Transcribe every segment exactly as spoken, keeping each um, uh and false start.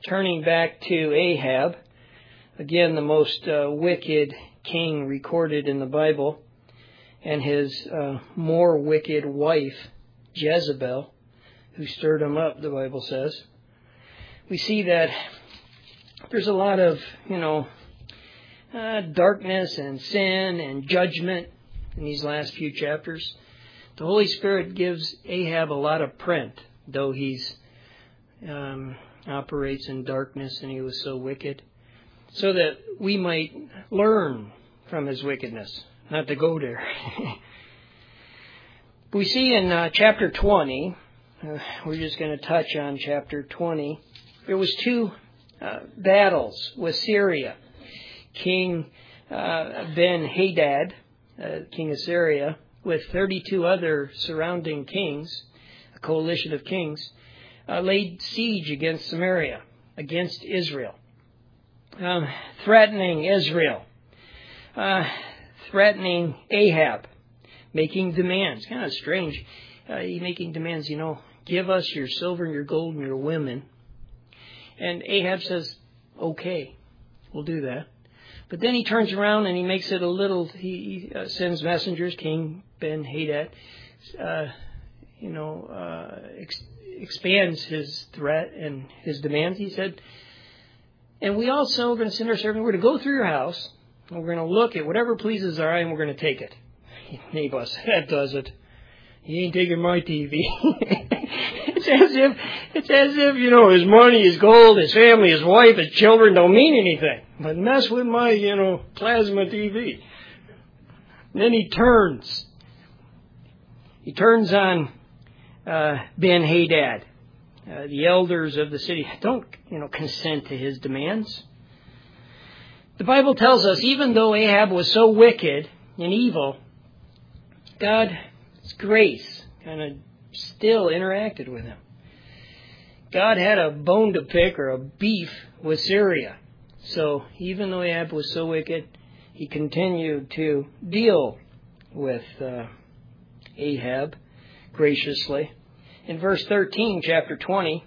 turning back to Ahab, again the most uh, wicked king recorded in the Bible, and his uh, more wicked wife, Jezebel, who stirred him up, the Bible says. We see that there's a lot of, you know, uh, darkness and sin and judgment in these last few chapters. The Holy Spirit gives Ahab a lot of print, though he's um, operates in darkness and he was so wicked, so that we might learn from his wickedness, not to go there. We see in uh, chapter twenty, uh, we're just going to touch on chapter twenty, there was two uh, battles with Syria. King uh, Ben-Hadad, uh, king of Syria, with thirty-two other surrounding kings, a coalition of kings, uh, laid siege against Samaria, against Israel, um, threatening Israel, uh, threatening Ahab, making demands. Kind of strange. Uh, he making demands, you know, give us your silver and your gold and your women. And Ahab says, okay, we'll do that. But then he turns around and he makes it a little, he uh, sends messengers, King Ben-Hadad, uh, you know, uh, ex- expands his threat and his demands. He said, and we also are going to send our servant, we're going to go through your house, and we're going to look at whatever pleases our eye, and we're going to take it. Nabal said, that does it. He ain't taking my T V. It's as if, it's as if, you know, his money, his gold, his family, his wife, his children don't mean anything. But mess with my, you know, plasma T V. And then he turns. He turns on uh, Ben-Hadad. Uh, the elders of the city don't, you know, consent to his demands. The Bible tells us, even though Ahab was so wicked and evil, God's grace kind of still interacted with him. God had a bone to pick, or a beef, with Syria. So even though Ahab was so wicked, he continued to deal with uh, Ahab graciously. In verse thirteen, chapter twenty,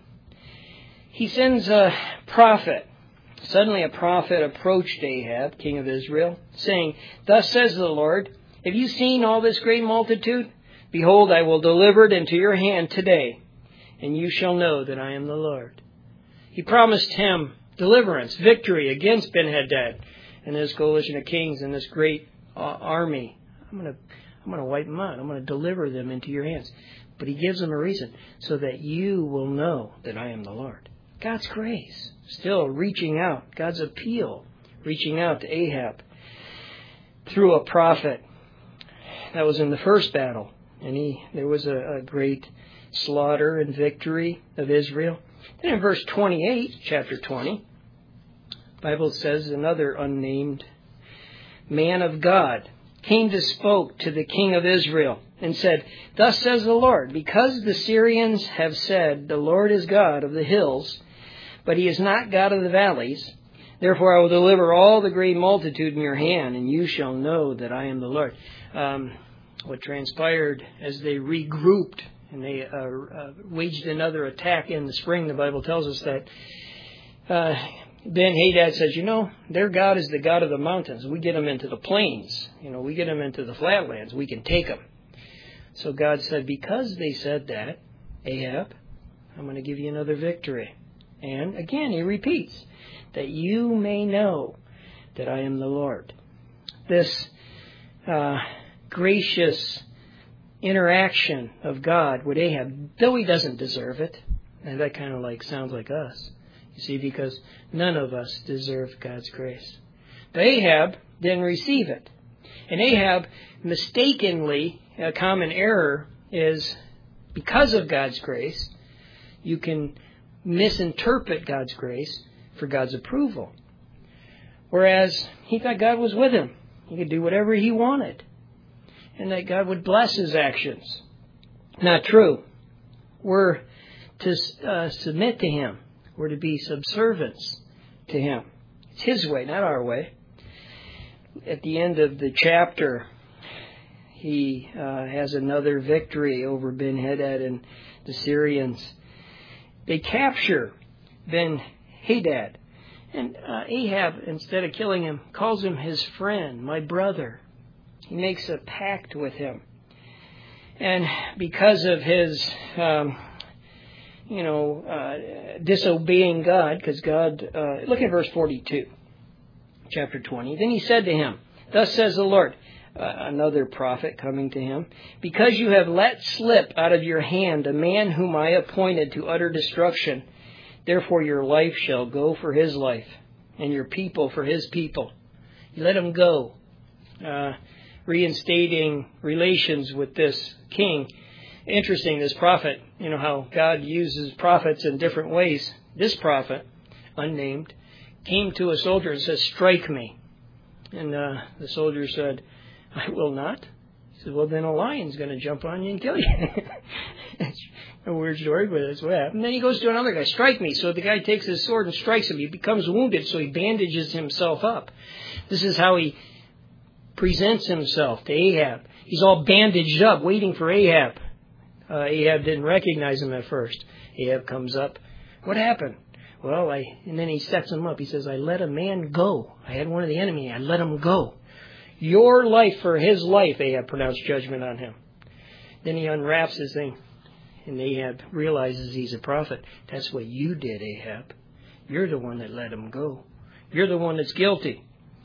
he sends a prophet. Suddenly a prophet approached Ahab, king of Israel, saying, thus says the Lord, have you seen all this great multitude? Behold, I will deliver it into your hand today, and you shall know that I am the Lord. He promised him deliverance, victory against Ben-Hadad and his coalition of kings and this great uh, army. I'm going to I'm going to wipe them out. I'm going to deliver them into your hands. But he gives them a reason, so that you will know that I am the Lord. God's grace, still reaching out. God's appeal, reaching out to Ahab through a prophet. That was in the first battle. And he there was a, a great slaughter and victory of Israel. Then in verse twenty-eight, chapter twenty, the Bible says another unnamed man of God came to spoke to the king of Israel and said, thus says the Lord, because the Syrians have said, the Lord is God of the hills, but he is not God of the valleys, therefore I will deliver all the great multitude in your hand, and you shall know that I am the Lord. Um, what transpired as they regrouped and they uh, uh, waged another attack in the spring, the Bible tells us that uh, Ben-Hadad says, you know, their God is the God of the mountains. We get them into the plains. You know, we get them into the flatlands. We can take them. So God said, because they said that, Ahab, I'm going to give you another victory. And again, he repeats, that you may know that I am the Lord. This uh, gracious interaction of God with Ahab, though he doesn't deserve it, and that kind of like sounds like us. You see, because none of us deserve God's grace. But Ahab didn't receive it. And Ahab mistakenly, a common error is because of God's grace, you can misinterpret God's grace for God's approval. Whereas he thought God was with him. He could do whatever he wanted. And that God would bless his actions. Not true. We're to uh, submit to him. We're to be subservients to him. It's his way, not our way. At the end of the chapter, he uh, has another victory over Ben-Hadad and the Syrians. They capture Ben Hadad. And uh, Ahab, instead of killing him, calls him his friend, my brother. He makes a pact with him. And because of his, um, you know, uh, disobeying God, because God, uh, look at verse forty-two, chapter twenty. Then he said to him, thus says the Lord, uh, another prophet coming to him, because you have let slip out of your hand a man whom I appointed to utter destruction, therefore your life shall go for his life, and your people for his people. You let him go. Uh, reinstating relations with this king. Interesting, this prophet, you know how God uses prophets in different ways. This prophet, unnamed, came to a soldier and said, strike me. And uh, the soldier said, I will not. He said, well, then a lion's going to jump on you and kill you. It's a weird story, but that's what happened. And then he goes to another guy, strike me. So the guy takes his sword and strikes him. He becomes wounded, so he bandages himself up. This is how he presents himself to Ahab. He's all bandaged up, waiting for Ahab. Uh, Ahab didn't recognize him at first. Ahab comes up. What happened? Well, I, and then he sets him up. He says, I let a man go. I had one of the enemy. I let him go. Your life for his life, Ahab pronounced judgment on him. Then he unwraps his thing. And Ahab realizes he's a prophet. That's what you did, Ahab. You're the one that let him go. You're the one that's guilty.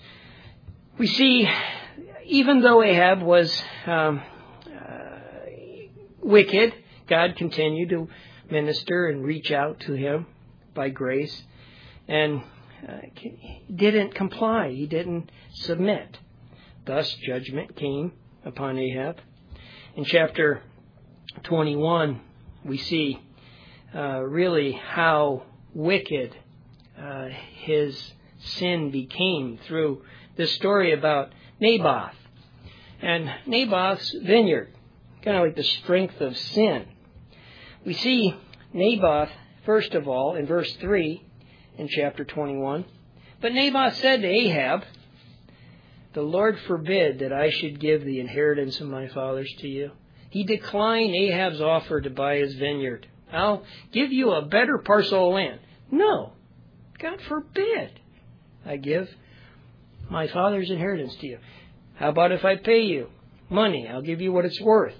We see, even though Ahab was um, uh, wicked, God continued to minister and reach out to him by grace, and uh, didn't comply. He didn't submit. Thus, judgment came upon Ahab. In chapter twenty-one, we see uh, really how wicked uh, his sin became through this story about Naboth. And Naboth's vineyard, kind of like the strength of sin. We see Naboth, first of all, in verse three in chapter twenty-one. But Naboth said to Ahab, the Lord forbid that I should give the inheritance of my fathers to you. He declined Ahab's offer to buy his vineyard. I'll give you a better parcel of land. No, God forbid I give my father's inheritance to you. How about if I pay you money? I'll give you what it's worth.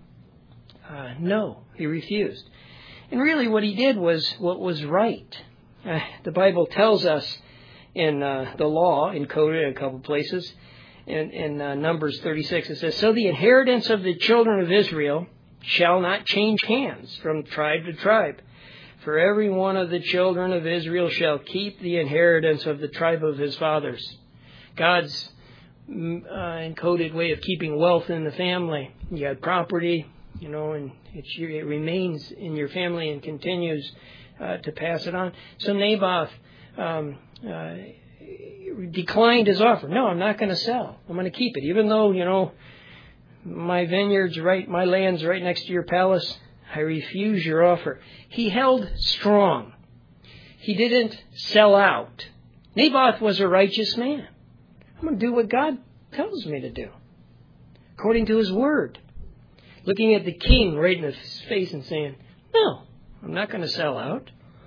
Uh, no, he refused. And really what he did was what was right. Uh, the Bible tells us in uh, the law, encoded in a couple places, in, in uh, Numbers thirty-six, it says, so the inheritance of the children of Israel shall not change hands from tribe to tribe. For every one of the children of Israel shall keep the inheritance of the tribe of his fathers. God's uh, encoded way of keeping wealth in the family. You got property, you know, and it's, it remains in your family and continues uh, to pass it on. So Naboth um, uh, declined his offer. No, I'm not going to sell. I'm going to keep it, even though, you know, my vineyard's right, my land's right next to your palace. I refuse your offer. He held strong. He didn't sell out. Naboth was a righteous man. I'm going to do what God tells me to do, according to his word. Looking at the king right in his face and saying, no, I'm not going to sell out.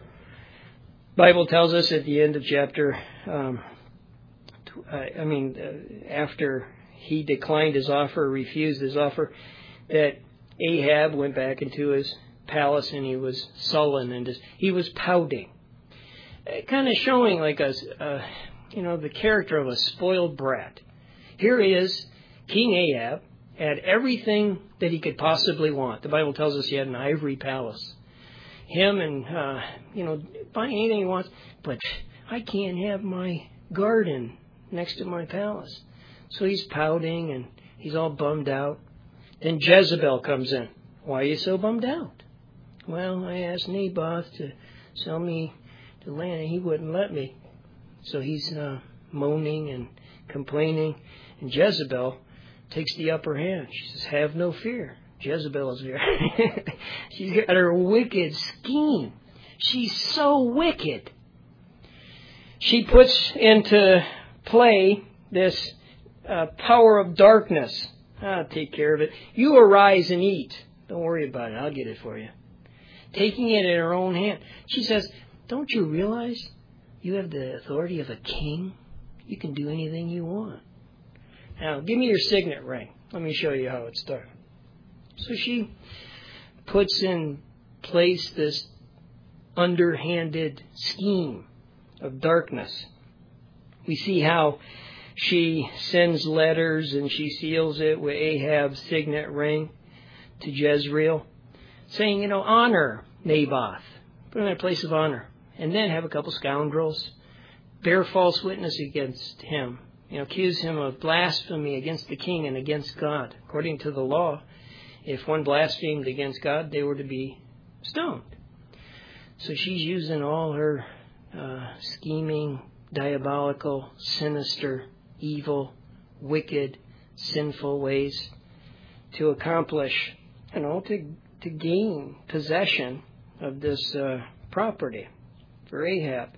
The Bible tells us at the end of chapter, um, I mean, uh, after he declined his offer, refused his offer, that Ahab went back into his palace and he was sullen and just, he was pouting. Uh, kind of showing like a, uh, you know, the character of a spoiled brat. Here is King Ahab, had everything that he could possibly want. The Bible tells us he had an ivory palace. Him and, uh, you know, buying anything he wants, but I can't have my garden next to my palace. So he's pouting and he's all bummed out. Then Jezebel comes in. Why are you so bummed out? Well, I asked Naboth to sell me the land and he wouldn't let me. So he's uh, moaning and complaining. And Jezebel takes the upper hand. She says, have no fear. Jezebel is here. She's got her wicked scheme. She's so wicked. She puts into play this uh, power of darkness. I'll take care of it. You arise and eat. Don't worry about it. I'll get it for you. Taking it in her own hand. She says, don't you realize You have the authority of a king? You can do anything you want. Now, give me your signet ring. Let me show you how it's done. So she puts in place this underhanded scheme of darkness. We see how she sends letters and she seals it with Ahab's signet ring to Jezreel, saying, you know, honor Naboth. Put him in a place of honor. And then have a couple scoundrels bear false witness against him. You know, accuse him of blasphemy against the king and against God. According to the law, if one blasphemed against God, they were to be stoned. So she's using all her uh, scheming, diabolical, sinister, evil, wicked, sinful ways to accomplish, you know, to to gain possession of this uh, property for Ahab.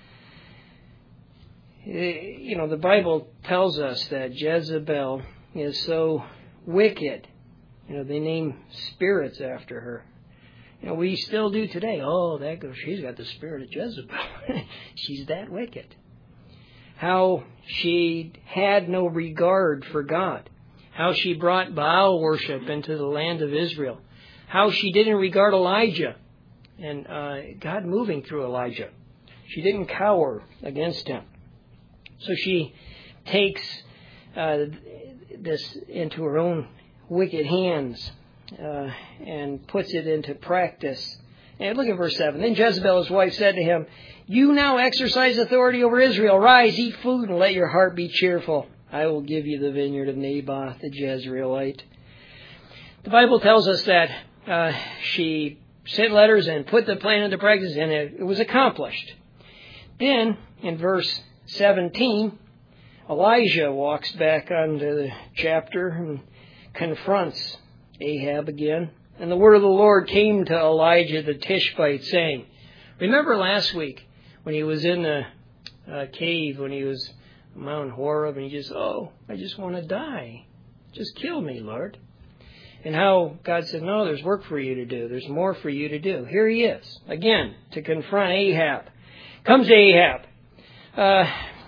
You know, the Bible tells us that Jezebel is so wicked. You know, they name spirits after her. You know, we still do today. Oh, that goes, she's got the spirit of Jezebel. She's that wicked. How she had no regard for God. How she brought Baal worship into the land of Israel. How she didn't regard Elijah and uh, God moving through Elijah. She didn't cower against him. So she takes uh, this into her own wicked hands uh, and puts it into practice. And look at verse seven. Then Jezebel, his wife, said to him, "You now exercise authority over Israel. Rise, eat food, and let your heart be cheerful. I will give you the vineyard of Naboth the Jezreelite." The Bible tells us that uh, she sent letters and put the plan into practice, and it, it was accomplished. Then, in verse seventeen, Elijah walks back onto the chapter and confronts Ahab again. And the word of the Lord came to Elijah the Tishbite, saying, remember last week when he was in the uh, cave, when he was on Mount Horeb, and he just, oh, I just want to die. Just kill me, Lord. And how God said, no, there's work for you to do. There's more for you to do. Here he is, again, to confront Ahab. Comes Ahab. Uh,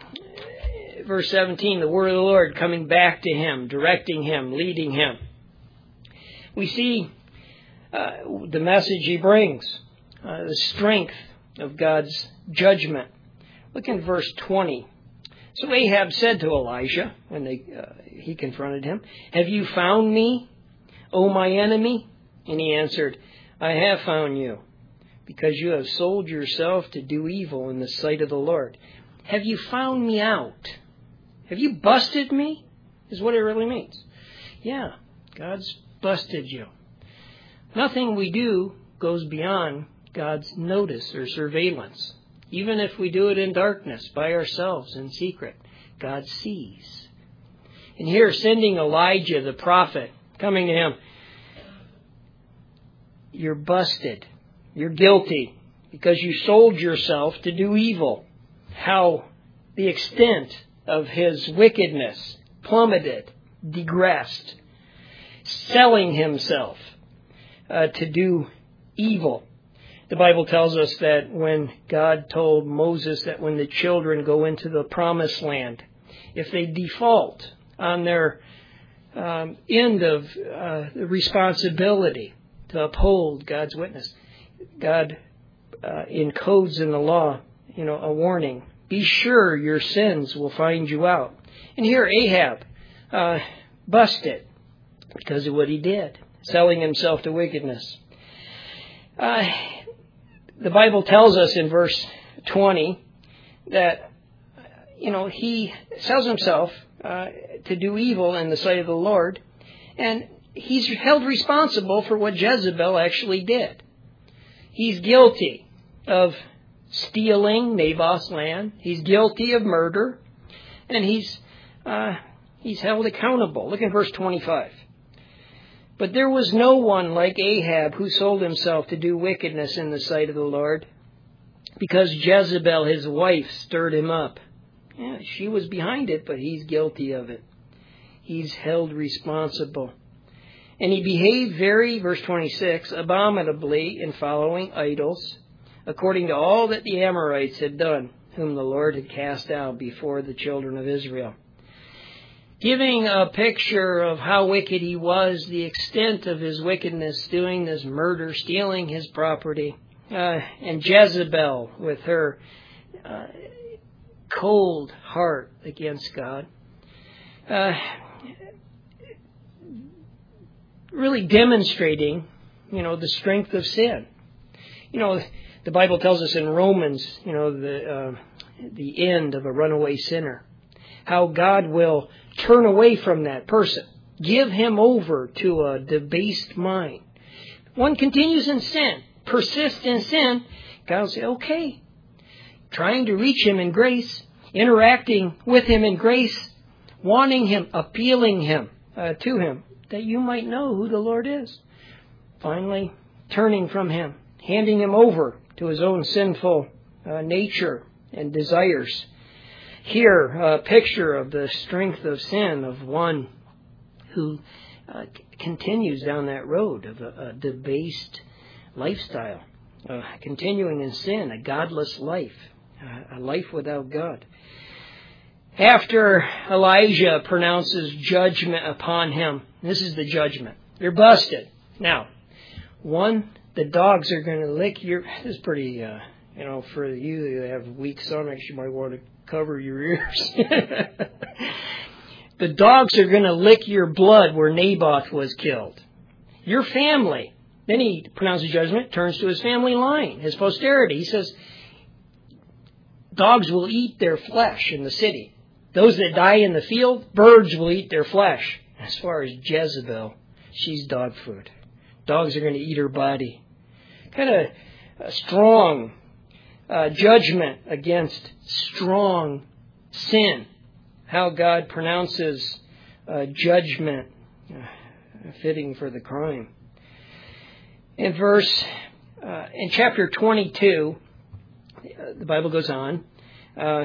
verse seventeen, the word of the Lord coming back to him, directing him, leading him. We see uh, the message he brings, uh, the strength of God's judgment. Look in verse twenty. So Ahab said to Elijah, when they, uh, he confronted him, "Have you found me, O my enemy?" And he answered, "I have found you, because you have sold yourself to do evil in the sight of the Lord." Have you found me out? Have you busted me? Is what it really means. Yeah, God's busted you. Nothing we do goes beyond God's notice or surveillance. Even if we do it in darkness, by ourselves, in secret, God sees. And here, sending Elijah the prophet, coming to him, you're busted. You're guilty because you sold yourself to do evil. How the extent of his wickedness plummeted, digressed, selling himself uh, to do evil. The Bible tells us that when God told Moses that when the children go into the promised land, if they default on their um, end of uh, the responsibility to uphold God's witness, God uh, encodes in the law, you know, a warning. Be sure your sins will find you out. And here Ahab uh, busted because of what he did, selling himself to wickedness. Uh, the Bible tells us in verse twenty that, you know, he sells himself uh, to do evil in the sight of the Lord, and he's held responsible for what Jezebel actually did. He's guilty of stealing Naboth's land. He's guilty of murder, and he's uh, he's held accountable. Look at verse twenty-five. But there was no one like Ahab who sold himself to do wickedness in the sight of the Lord, because Jezebel, his wife, stirred him up. Yeah, she was behind it, but he's guilty of it. He's held responsible. And he behaved very, verse twenty-six, abominably in following idols, according to all that the Amorites had done, whom the Lord had cast out before the children of Israel. Giving a picture of how wicked he was, the extent of his wickedness, doing this murder, stealing his property, uh, and Jezebel with her uh, cold heart against God. Uh, really demonstrating, you know, the strength of sin. You know, the Bible tells us in Romans, you know, the uh, the end of a runaway sinner. How God will turn away from that person. Give him over to a debased mind. One continues in sin, persists in sin. God will say, okay. Trying to reach him in grace, interacting with him in grace, wanting him, appealing him uh, to him, that you might know who the Lord is. Finally, turning from him, handing him over to his own sinful uh, nature and desires. Here, a picture of the strength of sin of one who uh, continues down that road of a, a debased lifestyle, uh, continuing in sin, a godless life, uh, a life without God. After Elijah pronounces judgment upon him, this is the judgment. You're busted. Now, one, the dogs are going to lick your... This is pretty, uh, you know, for you that have weak stomachs, you might want to cover your ears. The dogs are going to lick your blood where Naboth was killed. Your family. Then he pronounces judgment, turns to his family line, his posterity. He says, dogs will eat their flesh in the city. Those that die in the field, birds will eat their flesh. As far as Jezebel, she's dog food. Dogs are going to eat her body. Kind of a strong uh, judgment against strong sin. How God pronounces uh, judgment uh, fitting for the crime. In verse, uh, in chapter twenty-two, uh, the Bible goes on. Uh,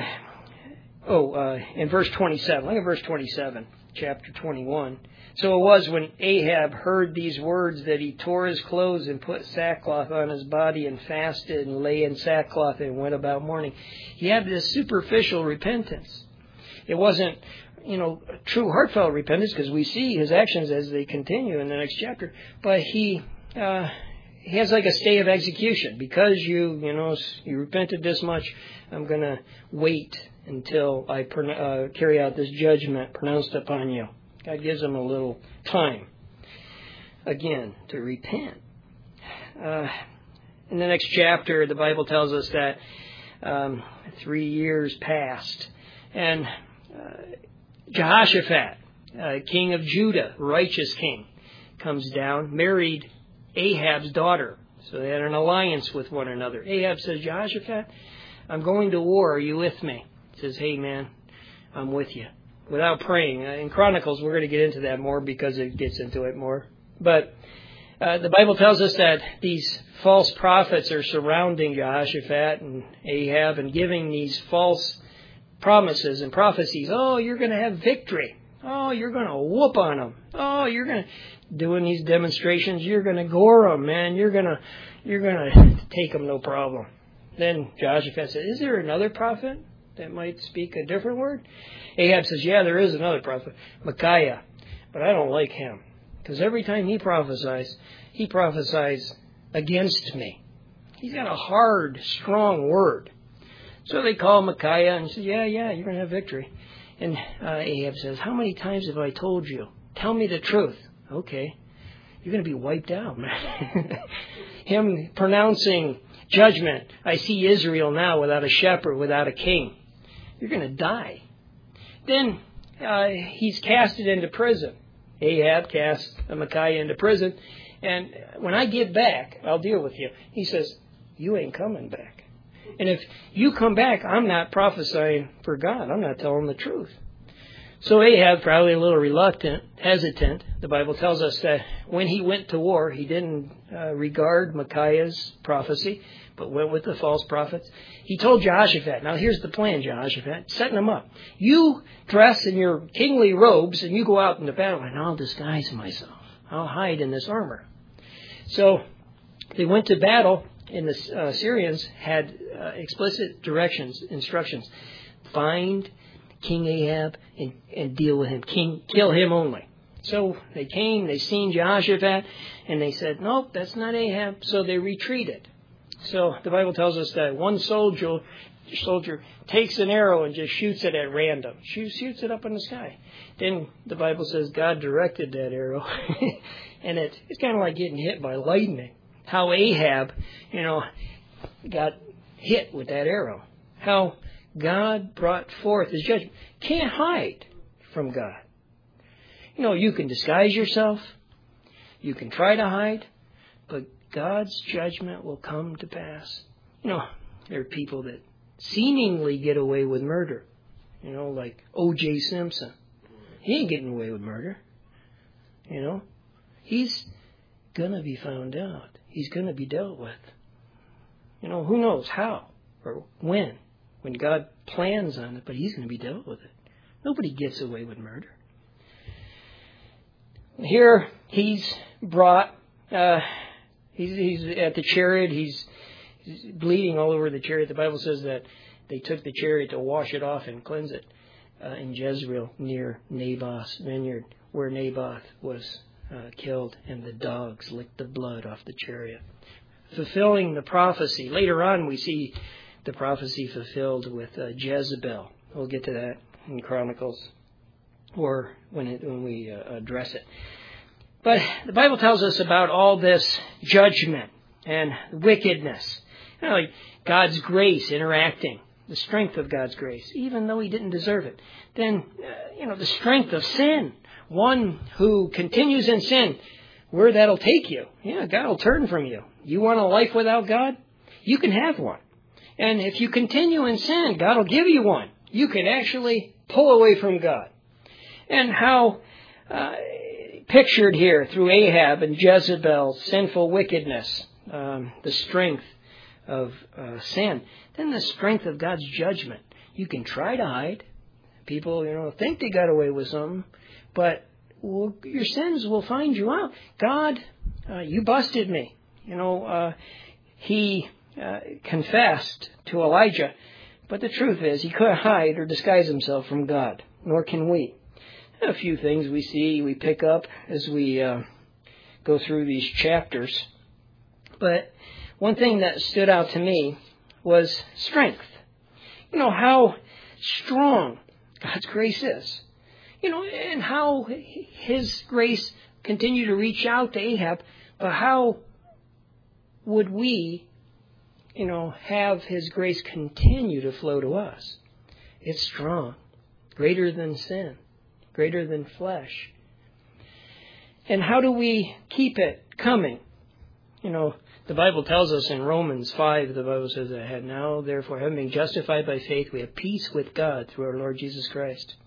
oh, uh, in verse twenty-seven. Look at verse twenty-seven, chapter twenty-one. So it was when Ahab heard these words that he tore his clothes and put sackcloth on his body and fasted and lay in sackcloth and went about mourning. He had this superficial repentance. It wasn't, you know, true heartfelt repentance, because we see his actions as they continue in the next chapter. But he uh, he has like a stay of execution. Because you, you know, you repented this much, I'm going to wait until I uh, carry out this judgment pronounced upon you. God gives them a little time, again, to repent. Uh, in the next chapter, the Bible tells us that um, three years passed. And uh, Jehoshaphat, uh, king of Judah, righteous king, comes down, married Ahab's daughter. So they had an alliance with one another. Ahab says, Jehoshaphat, I'm going to war. Are you with me? He says, hey, man, I'm with you. Without praying. In Chronicles, we're going to get into that more because it gets into it more. But uh, the Bible tells us that these false prophets are surrounding Jehoshaphat and Ahab and giving these false promises and prophecies. Oh, you're going to have victory. Oh, you're going to whoop on them. Oh, you're going to, doing these demonstrations, you're going to gore them, man. You're going to, you're going to take them, no problem. Then Jehoshaphat said, is there another prophet that might speak a different word? Ahab says, yeah, there is another prophet, Micaiah, but I don't like him, because every time he prophesies, he prophesies against me. He's got a hard, strong word. So they call Micaiah and say, yeah, yeah, you're going to have victory. And uh, Ahab says, how many times have I told you? Tell me the truth. Okay, you're going to be wiped out, man. Him pronouncing judgment. I see Israel now without a shepherd, without a king. You're going to die. Then uh, he's casted into prison. Ahab casts Micaiah into prison. And when I get back, I'll deal with you. He says, you ain't coming back. And if you come back, I'm not prophesying for God. I'm not telling the truth. So Ahab, probably a little reluctant, hesitant. The Bible tells us that when he went to war, he didn't uh, regard Micaiah's prophecy, but went with the false prophets. He told Jehoshaphat, now here's the plan, Jehoshaphat, setting him up. You dress in your kingly robes and you go out into battle, and I'll disguise myself. I'll hide in this armor. So they went to battle, and the uh, Syrians had uh, explicit directions, instructions. Find King Ahab and, and deal with him. King, kill him only. So they came, they seen Jehoshaphat, and they said, nope, that's not Ahab. So they retreated. So the Bible tells us that one soldier soldier takes an arrow and just shoots it at random. Shoots, shoots it up in the sky. Then the Bible says God directed that arrow. And it, it's kind of like getting hit by lightning. How Ahab, you know, got hit with that arrow. How God brought forth his judgment. Can't hide from God. You know, you can disguise yourself. You can try to hide. But God's judgment will come to pass. You know, there are people that seemingly get away with murder. You know, like O J Simpson. He ain't getting away with murder. You know, he's going to be found out. He's going to be dealt with. You know, who knows how or when, when God plans on it, but he's going to be dealt with it. Nobody gets away with murder. Here, he's brought, uh, he's, he's at the chariot, he's, he's bleeding all over the chariot. The Bible says that they took the chariot to wash it off and cleanse it uh, in Jezreel near Naboth's vineyard, where Naboth was uh, killed, and the dogs licked the blood off the chariot. Fulfilling the prophecy. Later on, we see the prophecy fulfilled with uh, Jezebel. We'll get to that in Chronicles, or when it, when we uh, address it. But the Bible tells us about all this judgment and wickedness. You know, like God's grace interacting, the strength of God's grace, even though he didn't deserve it. Then, uh, you know, the strength of sin. One who continues in sin, where that'll take you. Yeah, God will turn from you. You want a life without God? You can have one. And if you continue in sin, God will give you one. You can actually pull away from God. And how uh, pictured here through Ahab and Jezebel's sinful wickedness, um, the strength of uh, sin, then the strength of God's judgment. You can try to hide. People, you know, think they got away with something, but well, your sins will find you out. God, uh, you busted me. You know, uh, he uh, confessed to Elijah, but the truth is he couldn't hide or disguise himself from God, nor can we. A few things we see, we pick up as we uh, go through these chapters. But one thing that stood out to me was strength. You know, how strong God's grace is. You know, and how his grace continued to reach out to Ahab. But how would we, you know, have his grace continue to flow to us? It's strong, greater than sin, greater than flesh. And how do we keep it coming? You know, the Bible tells us in Romans five, the Bible says that now, therefore, having been justified by faith, we have peace with God through our Lord Jesus Christ.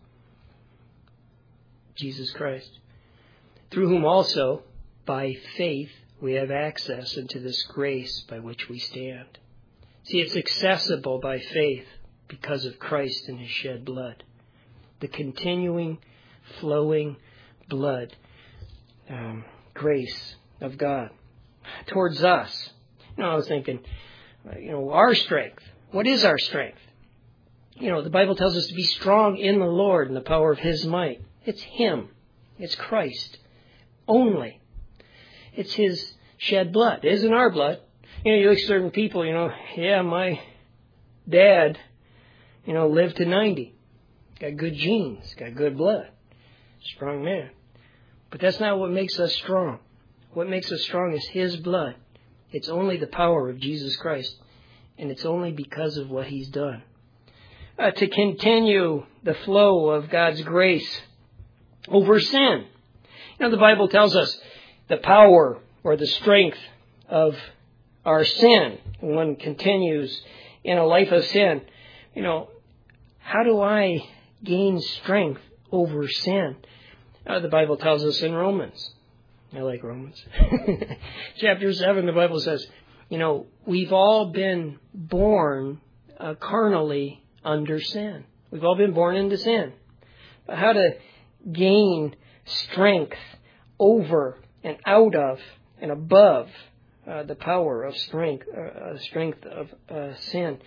Jesus Christ. Through whom also, by faith, we have access into this grace by which we stand. See, it's accessible by faith because of Christ and his shed blood. The continuing, flowing blood, um, grace of God towards us. You know, I was thinking, you know, our strength. What is our strength? You know, the Bible tells us to be strong in the Lord and the power of his might. It's him. It's Christ. Only. It's his shed blood. It isn't our blood. You know, you look at certain people, you know, yeah, my dad, you know, lived to ninety. Got good genes. Got good blood. Strong man. But that's not what makes us strong. What makes us strong is his blood. It's only the power of Jesus Christ. And it's only because of what he's done. Uh, to continue the flow of God's grace over sin. You know, the Bible tells us the power or the strength of our sin. When one continues in a life of sin, you know, how do I gain strength over sin? Uh, the Bible tells us in Romans. I like Romans. Chapter seven, the Bible says, you know, we've all been born uh, carnally under sin. We've all been born into sin. But how to gain strength over and out of and above uh, the power of strength, uh, strength of uh, sin.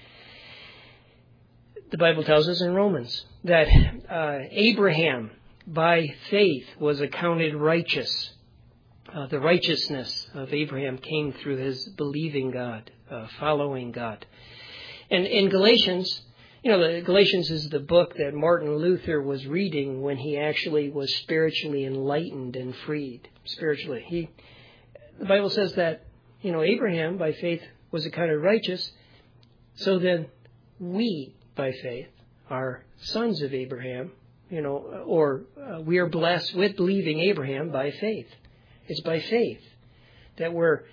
The Bible tells us in Romans that uh, Abraham, by faith, was accounted righteous. Uh, the righteousness of Abraham came through his believing God, uh, following God. And in Galatians, you know, the Galatians is the book that Martin Luther was reading when he actually was spiritually enlightened and freed. Spiritually, he, the Bible says that, you know, Abraham by faith was accounted righteous. So then, we by faith are sons of Abraham, you know, or uh, we are blessed with believing Abraham by faith. It's by faith that we're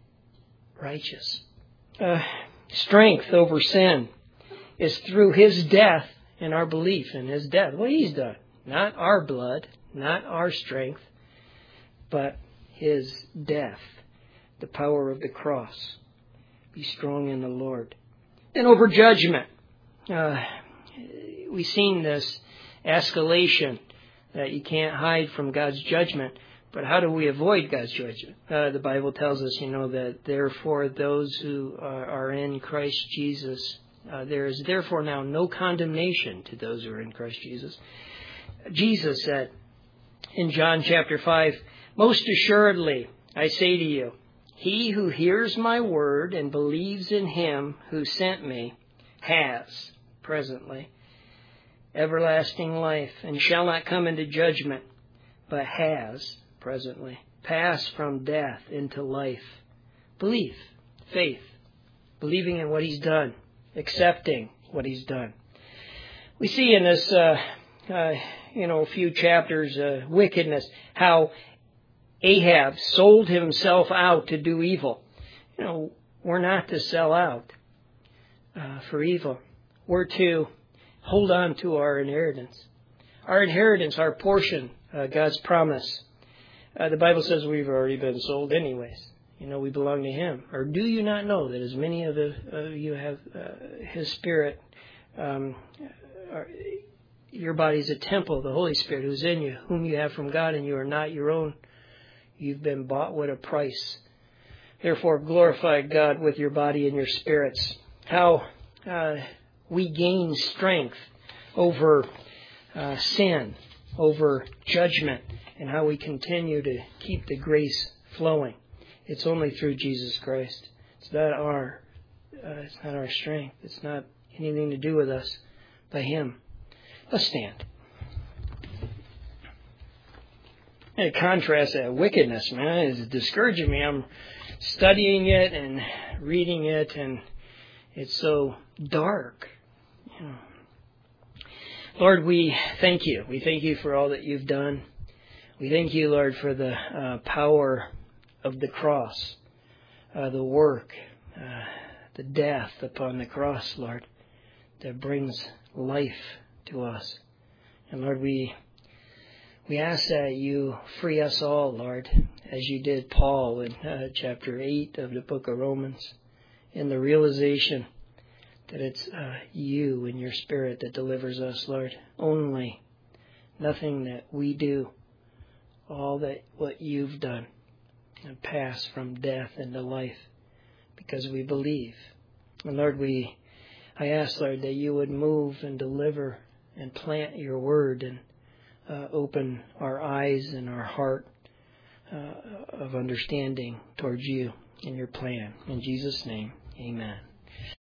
righteous. Uh, strength over sin is through his death and our belief in his death. What he's done. Not our blood, not our strength, but his death. The power of the cross. Be strong in the Lord. And over judgment. Uh, we've seen this escalation that you can't hide from God's judgment. But how do we avoid God's judgment? Uh, the Bible tells us, you know, that therefore those who are, are in Christ Jesus, uh, there is therefore now no condemnation to those who are in Christ Jesus. Jesus said in John chapter five, most assuredly, I say to you, he who hears my word and believes in him who sent me has, presently, everlasting life and shall not come into judgment, but has, presently, passed from death into life. Belief, faith, believing in what he's done, accepting what he's done. We see in this, uh, uh, you know, few chapters, uh, wickedness, how Ahab sold himself out to do evil. You know, we're not to sell out uh, for evil. We're to hold on to our inheritance. Our inheritance, our portion, uh, God's promise. Uh, the Bible says we've already been sold anyways. You know, we belong to him. Or do you not know that as many of the, uh, you have uh, his Spirit, um, are, your body is a temple of the Holy Spirit who's in you, whom you have from God, and you are not your own. You've been bought with a price. Therefore, glorify God with your body and your spirits. How uh, we gain strength over uh, sin, over judgment, and how we continue to keep the grace flowing. It's only through Jesus Christ. It's not our, uh, it's not our strength. It's not anything to do with us, but him. Let's stand. And contrast that wickedness, man, is discouraging me. I'm studying it and reading it, and it's so dark. You know. Lord, we thank you. We thank you for all that you've done. We thank you, Lord, for the uh, power of the cross, uh, the work, uh, the death upon the cross, Lord, that brings life to us. And Lord, we we ask that you free us all, Lord, as you did Paul in uh, chapter eight of the book of Romans, in the realization that it's uh, you and your Spirit that delivers us, Lord. Only, nothing that we do, all that what you've done, and pass from death into life, because we believe. And Lord, we, I ask, Lord, that you would move and deliver and plant your word and uh, open our eyes and our heart uh, of understanding towards you and your plan. In Jesus' name, amen.